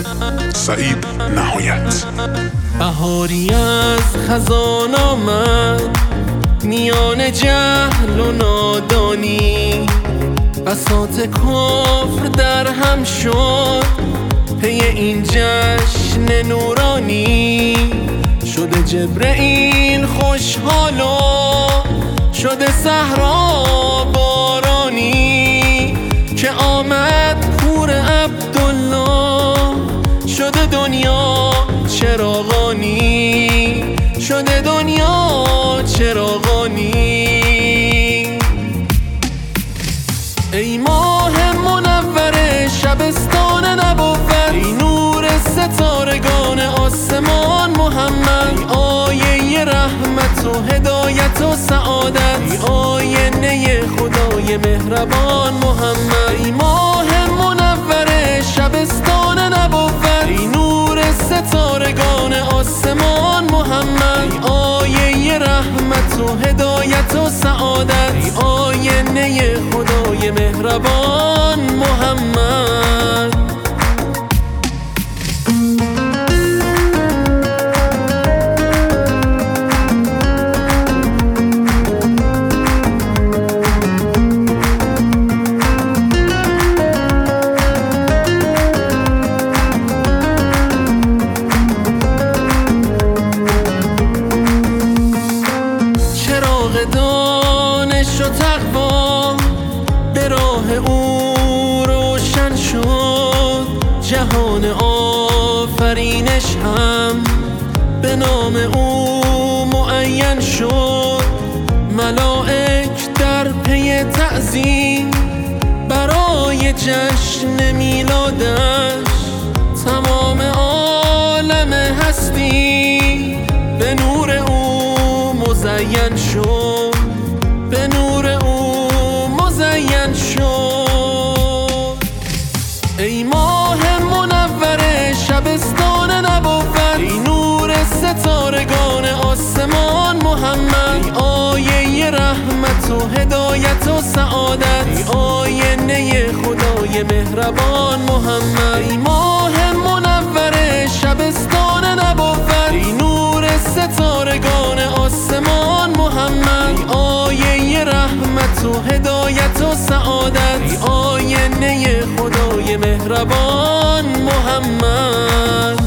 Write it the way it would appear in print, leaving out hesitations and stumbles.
سعید نهایت. بهاری از خزان آمد میان جهل و نادانی، بساط کفر در هم شد پی این جشن نورانی. شده جبرئیل خوشحال و شده صحرا بارانی، که آمد پور عبدالله شده دنیا چراغانی، شده دنیا چراغانی. ای ماه منور شبستان نبوت، ای نور ستارگان آسمان محمد، ای آیه رحمت و هدایت و سعادت، ای آینه خدای مهربان محمد. ای ماه منور شبستان نبوت، ای نور ستارگان آسمان محمد، ای آیه رحمت و هدایت و سعادت، ای آینه خدای مهربان محمد. دانش و تقوا به راه او روشن شد، جهان آفرینش هم به نام او معین شد. ملائک در پی تعظیم برای جشن میلادش، تمام عالم هستی به نور او مزین شد، به نور او مزین شد. ای ماه منور شبستان نبوت، ای نور ستارگان آسمان محمد، ای آیه رحمت و هدایت و سعادت، ای آینه خدای مهربان محمد. ای ماه منور شبستان نبوت، ای نور ستارگان آسمان محمد، ای آیه رحمت و هدایت و سعادت، ای آینه خدای مهربان محمد.